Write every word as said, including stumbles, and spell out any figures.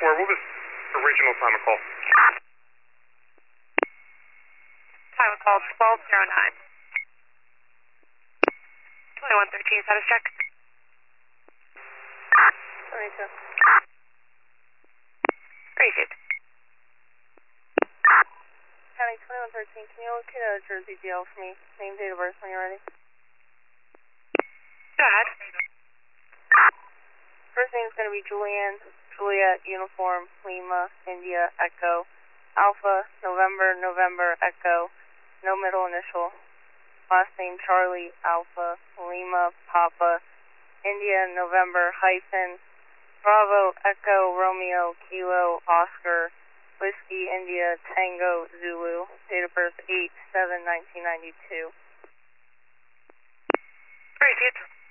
four, what was the original time of call? Time of call twelve oh nine. twenty-one thirteen, status check. twenty-two. Received. County twenty-one thirteen, can you locate a Jersey D L for me? Name, date of birth when you're ready. Go ahead. First name's going to be Julianne, Juliet, Uniform, Lima, India, Echo, Alpha, November, November, Echo, no middle initial. Last name Charlie, Alpha, Lima, Papa, India, November, hyphen, Bravo, Echo, Romeo, Kilo, Oscar, Whiskey, India, Tango, Zulu. Date of birth eight seven nineteen ninety-two. Received.